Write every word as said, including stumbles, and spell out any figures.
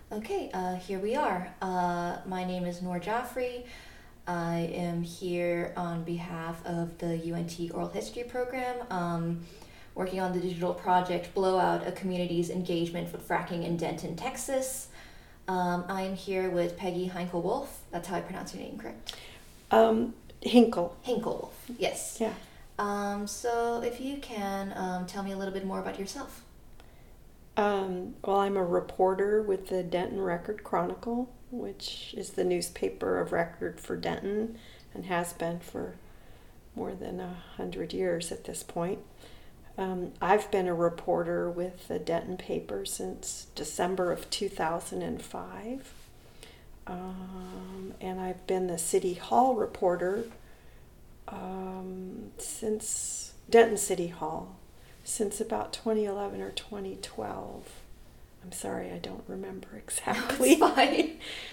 Okay, uh, here we are. Uh, my name is Noor Jaffrey. I am here on behalf of the U N T Oral History Program, um, working on the digital project Blowout, a community's engagement with fracking in Denton, Texas. Um, I'm here with Peggy Hinkle-Wolf. That's how I pronounce your name, correct? Um, Hinkle. Hinkle-Wolf, yes. Yeah. Um, so if you can um, tell me a little bit more about yourself. Um, well, I'm a reporter with the Denton Record Chronicle, which is the newspaper of record for Denton and has been for more than a hundred years at this point. Um, I've been a reporter with the Denton paper since December of two thousand five. Um, and I've been the City Hall reporter um, since Denton City Hall, since about twenty eleven or twenty twelve. I'm sorry, I don't remember exactly. It's fine.